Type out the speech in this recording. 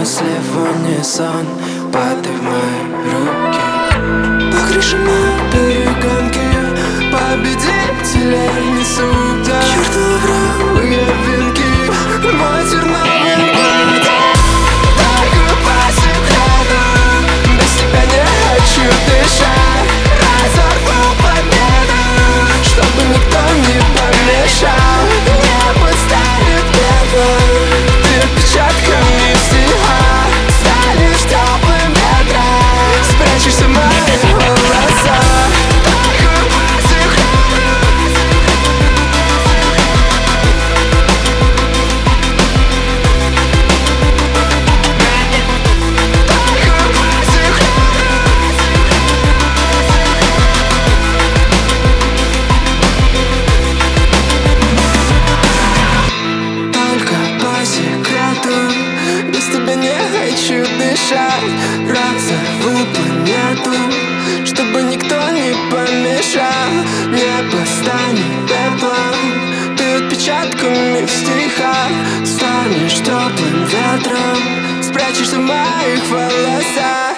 мысли в унисон, падай в мои руки. По крышам на перегонки победителей несут чертовы венки. Мой терновый путь, только по секрету. Без тебя не хочу дышать. Разорву победу, чтобы никто не помешал. Небо станет белым, ты отпечатками в стихах станешь теплым ветром, спрячешься в моих волосах. Только по секрету. Без тебя не хочу дышать. Разорву планету, чтобы никто не помешал. Небо станет пеплом, ты отпечатками в стихах станешь теплым ветром, спрячешься в моих волосах.